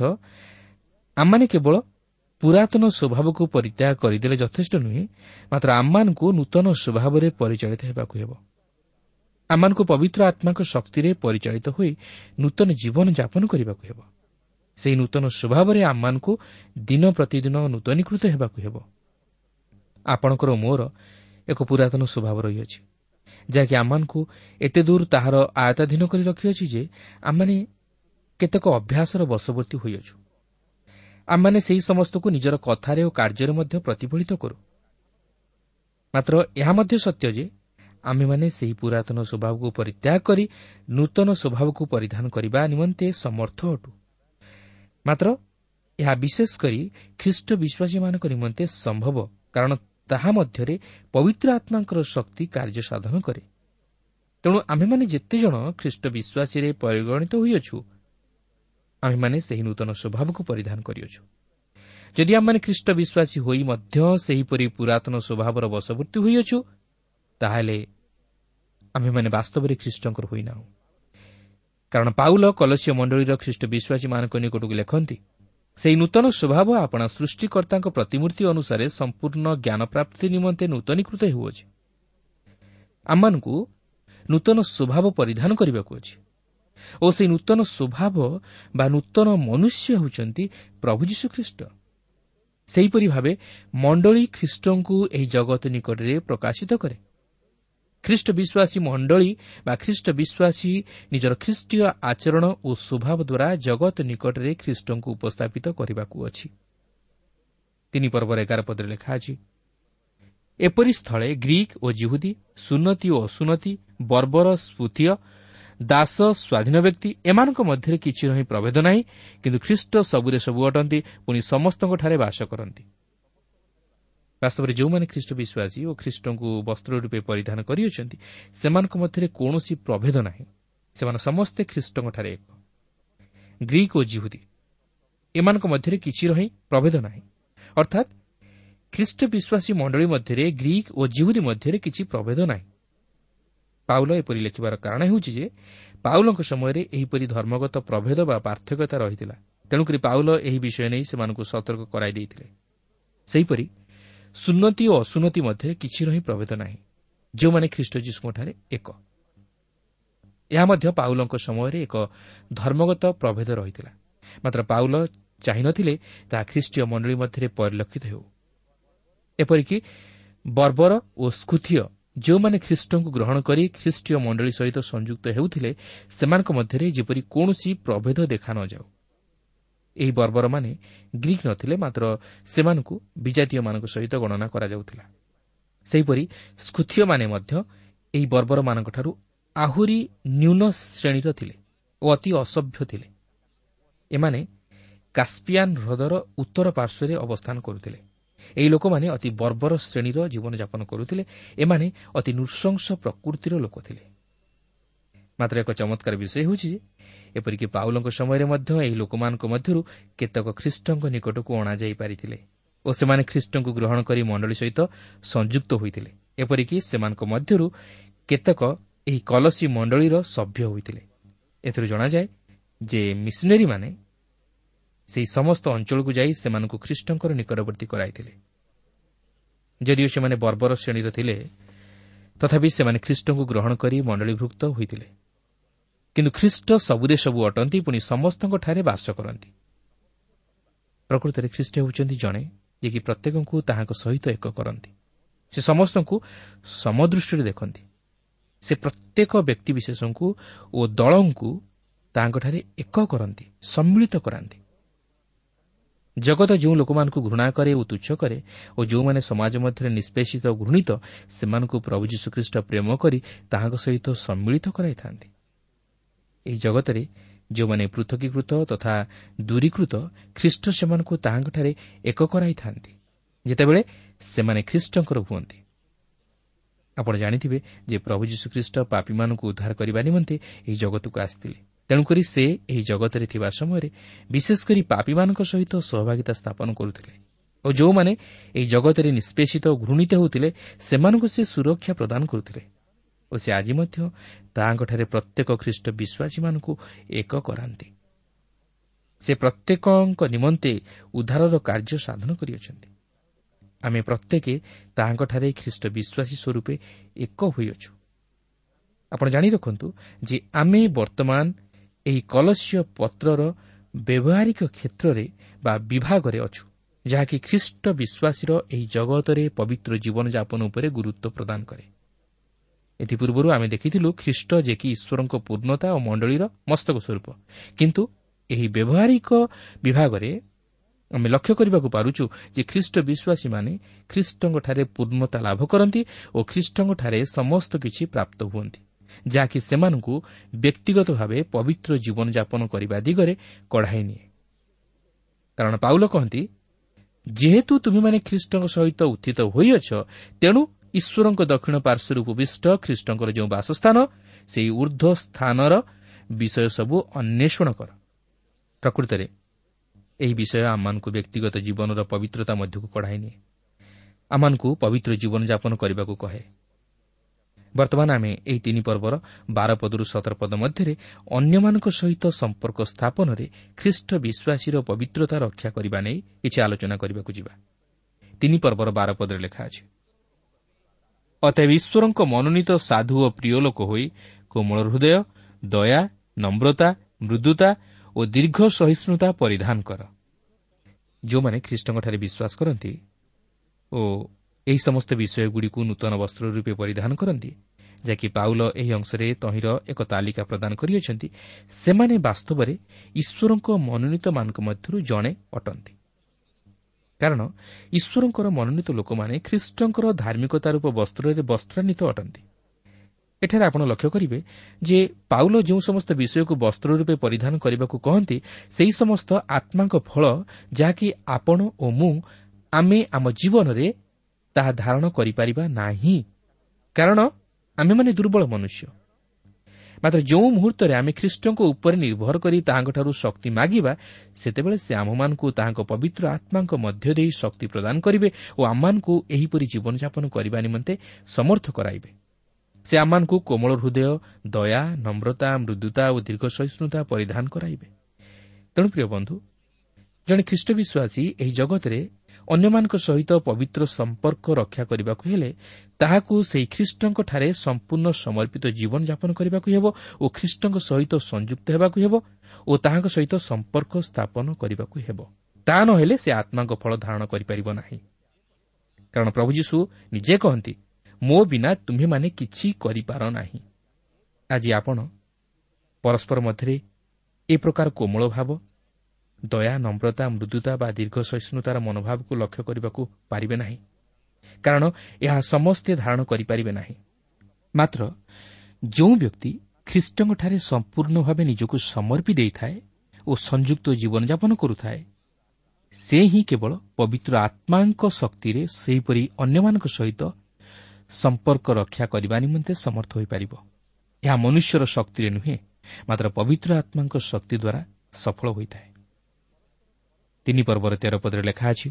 ଆମମାନେ କେବଳ ପୁରାତନ ସ୍ୱଭାବକୁ ପରିତ୍ୟାଗ କରିଦେଲେ ଯଥେଷ୍ଟ ନୁହେଁ, ମାତ୍ର ଆମମାନଙ୍କୁ ନୂତନ ସ୍ୱଭାବରେ ପରିଚାଳିତ ହେବାକୁ ହେବ। ଆମମାନଙ୍କୁ ପବିତ୍ର ଆତ୍ମାଙ୍କ ଶକ୍ତିରେ ପରିଚାଳିତ ହୋଇ ନୂତନ ଜୀବନ ଯାପନ କରିବାକୁ ହେବ। ସେହି ନୂତନ ସ୍ୱଭାବରେ ଆମମାନଙ୍କୁ ଦିନ ପ୍ରତିଦିନ ନୂତନୀକୃତ ହେବାକୁ ହେବ। ଆପଣଙ୍କର ମୋର ଏକ ପୁରାତନ ସ୍ୱଭାବ ରହିଅଛି, ଯାହାକି ଆମମାନଙ୍କୁ ଏତେ ଦୂର ତାହାର ଆୟତ୍ତାଧୀନ କରି ରଖିଅଛି ଯେ ଆମମାନେ କେତେକ ଅଭ୍ୟାସର ବଶବର୍ତ୍ତୀ ହୋଇଅଛୁ। ଆମମାନେ ସେହି ସମସ୍ତକୁ ନିଜର କଥାରେ ଓ କାର୍ଯ୍ୟରେ ମଧ୍ୟ ପ୍ରତିଫଳିତ କରୁ। ମାତ୍ର ଏହା ମଧ୍ୟ ସତ୍ୟ ଯେ ଆମେମାନେ ସେହି ପୁରାତନ ସ୍ୱଭାବକୁ ପରିତ୍ୟାଗ କରି ନୂତନ ସ୍ୱଭାବକୁ ପରିଧାନ କରିବା ନିମନ୍ତେ ସମର୍ଥ ଅଟୁ। ମାତ୍ର ଏହା ବିଶେଷ କରି ଖ୍ରୀଷ୍ଟ ବିଶ୍ୱାସୀମାନଙ୍କ ନିମନ୍ତେ ସମ୍ଭବ, କାରଣ ତାହା ମଧ୍ୟରେ ପବିତ୍ର ଆତ୍ମାଙ୍କର ଶକ୍ତି କାର୍ଯ୍ୟ ସାଧନ କରେ। ତେଣୁ ଆମ୍ଭେମାନେ ଯେତେଜଣ ଖ୍ରୀଷ୍ଟ ବିଶ୍ୱାସୀରେ ପରିଗଣିତ ହୋଇଅଛୁ, ଆମେମାନେ ସେହି ନୂତନ ସ୍ୱଭାବକୁ ପରିଧାନ କରିଅଛୁ। ଯଦି ଆମମାନେ ଖ୍ରୀଷ୍ଟ ବିଶ୍ୱାସୀ ହୋଇ ମଧ୍ୟ ସେହିପରି ପୁରାତନ ସ୍ୱଭାବର ବଶବର୍ତ୍ତୀ ହୋଇଅଛୁ, ତାହେଲେ ଆମେମାନେ ବାସ୍ତବରେ ଖ୍ରୀଷ୍ଟଙ୍କର ହୋଇନାହୁଁ। କାରଣ ପାଉଲ କଲସୀୟ ମଣ୍ଡଳୀର ଖ୍ରୀଷ୍ଟ ବିଶ୍ୱାସୀମାନଙ୍କ ନିକଟକୁ ଲେଖନ୍ତି, ସେହି ନୂତନ ସ୍ୱଭାବ ଆପଣା ସୃଷ୍ଟିକର୍ତ୍ତାଙ୍କ ପ୍ରତିମୂର୍ତ୍ତି ଅନୁସାରେ ସମ୍ପୂର୍ଣ୍ଣ ଜ୍ଞାନ ପ୍ରାପ୍ତି ନିମନ୍ତେ ନୂତନୀକୃତ ହେଉଅଛି। ଆମମାନଙ୍କୁ ନୂତନ ସ୍ୱଭାବ ପରିଧାନ କରିବାକୁ ଅଛି ଓ ସେହି ନୂତନ ସ୍ୱଭାବ ବା ନୂତନ ମନୁଷ୍ୟ ହେଉଛନ୍ତି ପ୍ରଭୁ ଯୀଶୁଖ୍ରୀଷ୍ଟ। ସେହିପରି ଭାବେ ମଣ୍ଡଳୀ ଖ୍ରୀଷ୍ଟଙ୍କୁ ଏହି ଜଗତ ନିକଟରେ ପ୍ରକାଶିତ କରେ। ଖ୍ରୀଷ୍ଟ ବିଶ୍ୱାସୀ ମଣ୍ଡଳୀ ବା ଖ୍ରୀଷ୍ଟ ବିଶ୍ୱାସୀ ନିଜର ଖ୍ରୀଷ୍ଟୀୟ ଆଚରଣ ଓ ସ୍ୱଭାବ ଦ୍ୱାରା ଜଗତ ନିକଟରେ ଖ୍ରୀଷ୍ଟଙ୍କୁ ଉପସ୍ଥାପିତ କରିବାକୁ ଅଛି। ତିନି ପର୍ବର ଏଗାର ପଦରେ ଲେଖା ଅଛି, ଏପରି ସ୍ଥଳେ ଗ୍ରୀକ୍ ଓ ଜିହୁଦୀ, ସୁନ୍ନତି ଓ ଅସୁନ୍ନତି, ବର୍ବର, ସ୍ପୁଥୀୟ, ଦାସ, ସ୍ୱାଧୀନ ବ୍ୟକ୍ତି, ଏମାନଙ୍କ ମଧ୍ୟରେ କିଛି ରହି ପ୍ରଭେଦ ନାହିଁ, କିନ୍ତୁ ଖ୍ରୀଷ୍ଟ ସବୁରେ ସବୁ ଅଟନ୍ତି, ପୁଣି ସମସ୍ତଙ୍କଠାରେ ବାସ କରନ୍ତି। ବାସ୍ତବରେ ଯେଉଁମାନେ ଖ୍ରୀଷ୍ଟ ବିଶ୍ୱାସୀ ଓ ଖ୍ରୀଷ୍ଟଙ୍କୁ ବସ୍ତ୍ର ରୂପେ ପରିଧାନ କରିଅଛନ୍ତି, ସେମାନଙ୍କ ମଧ୍ୟରେ କୌଣସି ପ୍ରଭେଦ ନାହିଁ। ସେମାନେ ସମସ୍ତେ ଖ୍ରୀଷ୍ଟଙ୍କଠାରେ ଏକ। ଗ୍ରୀକ୍ ଓ ଜିହୁଦୀ, ଏମାନଙ୍କ ମଧ୍ୟରେ କିଛି ରହି ପ୍ରଭେଦ ନାହିଁ, ଅର୍ଥାତ୍ ଖ୍ରୀଷ୍ଟ ବିଶ୍ୱାସୀ ମଣ୍ଡଳୀ ମଧ୍ୟରେ ଗ୍ରୀକ୍ ଓ ଜିହୁଦୀ ମଧ୍ୟରେ କିଛି ପ୍ରଭେଦ ନାହିଁ। ପାଉଲ ଏପରି ଲେଖିବାର କାରଣ ହେଉଛି ଯେ ପାଉଲଙ୍କ ସମୟରେ ଏହିପରି ଧର୍ମଗତ ପ୍ରଭେଦ ବା ପାର୍ଥକ୍ୟତା ରହିଥିଲା। ତେଣୁକରି ପାଉଲ ଏହି ବିଷୟ ନେଇ ସେମାନଙ୍କୁ ସତର୍କ କରାଇ ଦେଇଥିଲେ। ସେହିପରି ସୁନ୍ନତି ଓ ଅସୁନ୍ନତି ମଧ୍ୟରେ କିଛି ରହି ପ୍ରଭେଦ ନାହିଁ, ଯେଉଁମାନେ ଖ୍ରୀଷ୍ଟ ଯୀଶୁଙ୍କଠାରେ ଏକ। ଏହା ମଧ୍ୟ ପାଉଲଙ୍କ ସମୟରେ ଏକ ଧର୍ମଗତ ପ୍ରଭେଦ ରହିଥିଲା। ମାତ୍ର ପାଉଲ ଚାହିଁନଥିଲେ ତାହା ଖ୍ରୀଷ୍ଟୀୟ ମଣ୍ଡଳୀ ମଧ୍ୟରେ ପରିଲକ୍ଷିତ ହେଉ। ଏପରିକି ବର୍ବର ଓ ସ୍କୁଥୀୟ, ଯେଉଁମାନେ ଖ୍ରୀଷ୍ଟଙ୍କୁ ଗ୍ରହଣ କରି ଖ୍ରୀଷ୍ଟୀୟ ମଣ୍ଡଳୀ ସହିତ ସଂଯୁକ୍ତ ହେଉଥିଲେ, ସେମାନଙ୍କ ମଧ୍ୟରେ ଯେପରି କୌଣସି ପ୍ରଭେଦ ଦେଖା ନ ଯାଉ। ଏହି ବର୍ବରମାନେ ଗ୍ରୀକ୍ ନ ଥିଲେ, ମାତ୍ର ସେମାନଙ୍କୁ ବିଜାତୀୟମାନଙ୍କ ସହିତ ଗଣନା କରାଯାଉଥିଲା। ସେହିପରି ସ୍କୁଥୀୟମାନେ ମଧ୍ୟ ଏହି ବର୍ବରମାନଙ୍କଠାରୁ ଆହୁରି ନ୍ୟୁନ ଶ୍ରେଣୀର ଥିଲେ ଓ ଅତି ଅସଭ୍ୟ ଥିଲେ। ଏମାନେ କାସ୍ପିଆନ୍ ହ୍ରଦର ଉତ୍ତର ପାର୍ଶ୍ୱରେ ଅବସ୍ଥାନ କରୁଥିଲେ। ଏହି ଲୋକମାନେ ଅତି ବର୍ବର ଶ୍ରେଣୀର ଜୀବନଯାପନ କରୁଥିଲେ। ଏମାନେ ଅତି ନୃଶଂସ ପ୍ରକୃତିର ଲୋକ ଥିଲେ। ମାତ୍ର ଏକ ଚମତ୍କାର ବିଷୟ ହେଉଛି ଯେ ଏପରିକି ପାଉଲଙ୍କ ସମୟରେ ମଧ୍ୟ ଏହି ଲୋକମାନଙ୍କ ମଧ୍ୟରୁ କେତେକ ଖ୍ରୀଷ୍ଟଙ୍କ ନିକଟକୁ ଅଣାଯାଇ ପାରିଥିଲେ ଓ ସେମାନେ ଖ୍ରୀଷ୍ଟଙ୍କୁ ଗ୍ରହଣ କରି ମଣ୍ଡଳୀ ସହିତ ସଂଯୁକ୍ତ ହୋଇଥିଲେ। ଏପରିକି ସେମାନଙ୍କ ମଧ୍ୟରୁ କେତେକ ଏହି କଲସୀ ମଣ୍ଡଳୀର ସଭ୍ୟ ହୋଇଥିଲେ। ଏଥିରୁ ଜଣାଯାଏ ଯେ ମିଶନେରୀମାନେ ସେହି ସମସ୍ତ ଅଞ୍ଚଳକୁ ଯାଇ ସେମାନଙ୍କୁ ଖ୍ରୀଷ୍ଟଙ୍କର ନିକଟବର୍ତ୍ତୀ କରାଇଥିଲେ। ଯଦିଓ ସେମାନେ ବର୍ବର ଶ୍ରେଣୀର ଥିଲେ, ତଥାପି ସେମାନେ ଖ୍ରୀଷ୍ଟଙ୍କୁ ଗ୍ରହଣ କରି ମଣ୍ଡଳୀଭୁକ୍ତ ହୋଇଥିଲେ। କିନ୍ତୁ ଖ୍ରୀଷ୍ଟ ସବୁରେ ସବୁ ଅଟନ୍ତି, ପୁଣି ସମସ୍ତଙ୍କଠାରେ ବାସ କରନ୍ତି। ପ୍ରକୃତରେ ଖ୍ରୀଷ୍ଟ ହେଉଛନ୍ତି ଜଣେ, ଯିଏକି ପ୍ରତ୍ୟେକଙ୍କୁ ତାହାଙ୍କ ସହିତ ଏକ କରନ୍ତି। ସେ ସମସ୍ତଙ୍କୁ ସମଦୃଷ୍ଟିରେ ଦେଖନ୍ତି। ସେ ପ୍ରତ୍ୟେକ ବ୍ୟକ୍ତିବିଶେଷଙ୍କୁ ଓ ଦଳଙ୍କୁ ତାହାଙ୍କଠାରେ ଏକ କରନ୍ତି, ସମ୍ମିଳିତ କରାନ୍ତି। ଜଗତ ଯେଉଁ ଲୋକମାନଙ୍କୁ ଘୃଣା କରେ ଓ ତୁଚ୍ଛ କରେ ଓ ଯେଉଁମାନେ ସମାଜ ମଧ୍ୟରେ ନିଷ୍ପେଷିତ ଓ ଘୃଣିତ, ସେମାନଙ୍କୁ ପ୍ରଭୁ ଯୀଶୁଖ୍ରୀଷ୍ଟ ପ୍ରେମ କରି ତାହାଙ୍କ ସହିତ ସମ୍ମିଳିତ କରାଇଥାନ୍ତି। ଏହି ଜଗତରେ ଯେଉଁମାନେ ପୃଥକୀକୃତ ତଥା ଦୂରୀକୃତ, ଖ୍ରୀଷ୍ଟ ସେମାନଙ୍କୁ ତାହାଙ୍କଠାରେ ଏକ କରାଇଥାନ୍ତି, ଯେତେବେଳେ ସେମାନେ ଖ୍ରୀଷ୍ଟଙ୍କର ହୁଅନ୍ତି। ଆପଣ ଜାଣିଥିବେ ଯେ ପ୍ରଭୁ ଯୀଶୁଖ୍ରୀଷ୍ଟ ପାପୀମାନଙ୍କୁ ଉଦ୍ଧାର କରିବା ନିମନ୍ତେ ଏହି ଜଗତକୁ ଆସିଥିଲେ। ତେଣୁକରି ସେ ଏହି ଜଗତରେ ଥିବା ସମୟରେ ବିଶେଷ କରି ପାପୀମାନଙ୍କ ସହିତ ସହଭାଗିତା ସ୍ଥାପନ କରୁଥିଲେ ଓ ଯେଉଁମାନେ ଏହି ଜଗତରେ ନିଷ୍ପେଷିତ ଓ ଘୃଣିତ ହେଉଥିଲେ, ସେମାନଙ୍କୁ ସେ ସୁରକ୍ଷା ପ୍ରଦାନ କରୁଥିଲେ ଓ ସେ ଆଜି ମଧ୍ୟ ତାହାଙ୍କଠାରେ ପ୍ରତ୍ୟେକ ଖ୍ରୀଷ୍ଟ ବିଶ୍ୱାସୀମାନଙ୍କୁ ଏକ କରାନ୍ତି। ସେ ପ୍ରତ୍ୟେକଙ୍କ ନିମନ୍ତେ ଉଦ୍ଧାରର କାର୍ଯ୍ୟ ସାଧନ କରିଅଛନ୍ତି। ଆମେ ପ୍ରତ୍ୟେକେ ତାହାଙ୍କଠାରେ ଖ୍ରୀଷ୍ଟ ବିଶ୍ୱାସୀ ସ୍ୱରୂପେ ଏକ ହୋଇଅଛୁ। ଆପଣ ଜାଣି ରଖନ୍ତୁ ଯେ ଆମେ ବର୍ତ୍ତମାନ ଏହି କଲସୀୟ ପତ୍ରର ବ୍ୟବହାରିକ କ୍ଷେତ୍ରରେ ବା ବିଭାଗରେ ଅଛୁ, ଯାହାକି ଖ୍ରୀଷ୍ଟ ବିଶ୍ୱାସୀର ଏହି ଜଗତରେ ପବିତ୍ର ଜୀବନଯାପନ ଉପରେ ଗୁରୁତ୍ୱ ପ୍ରଦାନ କରେ। ଏଥିପୂର୍ବରୁ ଆମେ ଦେଖିଥିଲୁ ଖ୍ରୀଷ୍ଟ ଯେ କି ଈଶ୍ୱରଙ୍କ ପୂର୍ଣ୍ଣତା ଓ ମଣ୍ଡଳୀର ମସ୍ତକ ସ୍ୱରୂପ। କିନ୍ତୁ ଏହି ବ୍ୟବହାରିକ ବିଭାଗରେ ଆମେ ଲକ୍ଷ୍ୟ କରିବାକୁ ପାରୁଛୁ ଯେ ଖ୍ରୀଷ୍ଟ ବିଶ୍ୱାସୀମାନେ ଖ୍ରୀଷ୍ଟଙ୍କଠାରେ ପୂର୍ଣ୍ଣତା ଲାଭ କରନ୍ତି ଓ ଖ୍ରୀଷ୍ଟଙ୍କଠାରେ ସମସ୍ତ କିଛି ପ୍ରାପ୍ତ ହୁଅନ୍ତି, ଯାହାକି ସେମାନଙ୍କୁ ବ୍ୟକ୍ତିଗତ ଭାବେ ପବିତ୍ର ଜୀବନଯାପନ କରିବା ଦିଗରେ କଢ଼ାଇ ନିଏ। କାରଣ ପାଉଲ କହନ୍ତି, ଯେହେତୁ ତୁମେମାନେ ଖ୍ରୀଷ୍ଟଙ୍କ ସହିତ ଉତ୍ଥିତ ହୋଇଅଛ, ତେଣୁ ଈଶ୍ୱରଙ୍କ ଦକ୍ଷିଣ ପାର୍ଶ୍ୱରେ ଉପବିଷ୍ଟ ଖ୍ରୀଷ୍ଟଙ୍କର ଯେଉଁ ବାସସ୍ଥାନ, ସେହି ଉର୍ଦ୍ଧ୍ୱ ସ୍ଥାନର ବିଷୟ ସବୁ ଅନ୍ୱେଷଣ କର। ପ୍ରକୃତରେ ଏହି ବିଷୟ ଆମମାନଙ୍କୁ ବ୍ୟକ୍ତିଗତ ଜୀବନର ପବିତ୍ରତା ମଧ୍ୟକୁ କଢ଼ାଇନିଏ, ଆମମାନଙ୍କୁ ପବିତ୍ର ଜୀବନଯାପନ କରିବାକୁ କହେ। ବର୍ତ୍ତମାନ ଆମେ ଏହି ତିନି ପର୍ବର ବାର ପଦରୁ ସତର ପଦ ମଧ୍ୟରେ ଅନ୍ୟମାନଙ୍କ ସହିତ ସମ୍ପର୍କ ସ୍ଥାପନରେ ଖ୍ରୀଷ୍ଟ ବିଶ୍ୱାସୀର ପବିତ୍ରତା ରକ୍ଷା କରିବା ନେଇ କିଛି ଆଲୋଚନା କରିବାକୁ ଯିବା। ତିନି ପର୍ବର ବାର ପଦରେ ଲେଖା ଅଛି, ଅତଏବ ଈଶ୍ୱରଙ୍କ ମନୋନୀତ ସାଧୁ ଓ ପ୍ରିୟ ଲୋକ ହୋଇ କୋମଳ ହୃଦୟ, ଦୟା, ନମ୍ରତା, ମୃଦୁତା ଓ ଦୀର୍ଘ ସହିଷ୍ଣୁତା ପରିଧାନ କର। ଯେଉଁମାନେ ଖ୍ରୀଷ୍ଟଙ୍କଠାରେ ବିଶ୍ୱାସ କରନ୍ତି ଓ ଏହି ସମସ୍ତ ବିଷୟଗୁଡ଼ିକୁ ନୂତନ ବସ୍ତ୍ର ରୂପେ ପରିଧାନ କରନ୍ତି, ଯାହାକି ପାଉଲ ଏହି ଅଂଶରେ ତହିଁର ଏକ ତାଲିକା ପ୍ରଦାନ କରିଅଛନ୍ତି, ସେମାନେ ବାସ୍ତବରେ ଈଶ୍ୱରଙ୍କ ମନୋନୀତମାନଙ୍କ ମଧ୍ୟରୁ ଜଣେ ଅଟନ୍ତି। କାରଣ ଈଶ୍ୱରଙ୍କର ମନୋନୀତ ଲୋକମାନେ ଖ୍ରୀଷ୍ଟଙ୍କର ଧାର୍ମିକତା ରୂପ ବସ୍ତ୍ରରେ ବସ୍ତ୍ରାନ୍ୱିତ ଅଟନ୍ତି। ଏଠାରେ ଆପଣ ଲକ୍ଷ୍ୟ କରିବେ ଯେ ପାଉଲ ଯେଉଁ ସମସ୍ତ ବିଷୟକୁ ବସ୍ତ୍ର ରୂପେ ପରିଧାନ କରିବାକୁ କହନ୍ତି, ସେହି ସମସ୍ତ ଆତ୍ମାଙ୍କ ଫଳ ଯାହାକି ଆପଣ ଓ ମୁଁ ଆମେ ଆମ ଜୀବନରେ ତାହା ଧାରଣ କରିପାରିବା ନାହିଁ, କାରଣ ଆମେମାନେ ଦୁର୍ବଳ ମନୁଷ୍ୟ। ମାତ୍ର ଯେଉଁ ମୁହୂର୍ତ୍ତରେ ଆମେ ଖ୍ରୀଷ୍ଟଙ୍କ ଉପରେ ନିର୍ଭର କରି ତାହାଙ୍କଠାରୁ ଶକ୍ତି ମାଗିବା, ସେତେବେଳେ ସେ ଆମମାନଙ୍କୁ ତାହାଙ୍କ ପବିତ୍ର ଆତ୍ମାଙ୍କ ମଧ୍ୟ ଦେଇ ଶକ୍ତି ପ୍ରଦାନ କରିବେ ଓ ଆମମାନଙ୍କୁ ଏହିପରି ଜୀବନଯାପନ କରିବା ନିମନ୍ତେ ସମର୍ଥ କରାଇବେ। ସେ ଆମମାନଙ୍କୁ କୋମଳ ହୃଦୟ, ଦୟା, ନମ୍ରତା, ମୃଦୁତା ଓ ଦୀର୍ଘ ସହିଷ୍ଣୁତା ପରିଧାନ କରାଇବେ। ତେଣୁ ପ୍ରିୟ ବନ୍ଧୁ, ଜଣେ ଖ୍ରୀଷ୍ଟ ବିଶ୍ୱାସୀ ଏହି ଜଗତରେ ଅନ୍ୟମାନଙ୍କ ସହିତ ପବିତ୍ର ସମ୍ପର୍କ ରକ୍ଷା କରିବାକୁ ହେଲେ ତାହାକୁ ସେହି ଖ୍ରୀଷ୍ଟଙ୍କଠାରେ ସମ୍ପୂର୍ଣ୍ଣ ସମର୍ପିତ ଜୀବନଯାପନ କରିବାକୁ ହେବ ଓ ଖ୍ରୀଷ୍ଟଙ୍କ ସହିତ ସଂଯୁକ୍ତ ହେବାକୁ ହେବ ଓ ତାହାଙ୍କ ସହିତ ସମ୍ପର୍କ ସ୍ଥାପନ କରିବାକୁ ହେବ। ତାହା ନ ହେଲେ ସେ ଆତ୍ମାଙ୍କ ଫଳ ଧାରଣ କରିପାରିବ ନାହିଁ। କାରଣ ପ୍ରଭୁ ଯୀଶୁ ନିଜେ କହନ୍ତି, ମୋ ବିନା ତୁମ୍ଭେମାନେ କିଛି କରିପାର ନାହିଁ। ଆଜି ଆପଣ ପରସ୍ପର ମଧ୍ୟରେ ଏ ପ୍ରକାର କୋମଳ ଭାବ, ଦୟା, ନମ୍ରତା, ମୃଦୁତା ବା ଦୀର୍ଘ ସହିଷ୍ଣୁତାର ମନୋଭାବକୁ ଲକ୍ଷ୍ୟ କରିବାକୁ ପାରିବେ ନାହିଁ, କାରଣ ଏହା ସମସ୍ତେ ଧାରଣ କରିପାରିବେ ନାହିଁ। ମାତ୍ର ଯେଉଁ ବ୍ୟକ୍ତି ଖ୍ରୀଷ୍ଟଙ୍କଠାରେ ସମ୍ପୂର୍ଣ୍ଣ ଭାବେ ନିଜକୁ ସମର୍ପି ଦେଇଥାଏ ଓ ସଂଯୁକ୍ତ ଜୀବନଯାପନ କରୁଥାଏ, ସେ ହିଁ କେବଳ ପବିତ୍ର ଆତ୍ମାଙ୍କ ଶକ୍ତିରେ ସେହିପରି ଅନ୍ୟମାନଙ୍କ ସହିତ ସମ୍ପର୍କ ରକ୍ଷା କରିବା ନିମନ୍ତେ ସମର୍ଥ ହୋଇପାରିବ। ଏହା ମନୁଷ୍ୟର ଶକ୍ତିରେ ନୁହେଁ, ମାତ୍ର ପବିତ୍ର ଆତ୍ମାଙ୍କ ଶକ୍ତି ଦ୍ୱାରା ସଫଳ ହୋଇଥାଏ। ତିନି ପର୍ବର ତେର ପଦରେ ଲେଖା ଅଛି,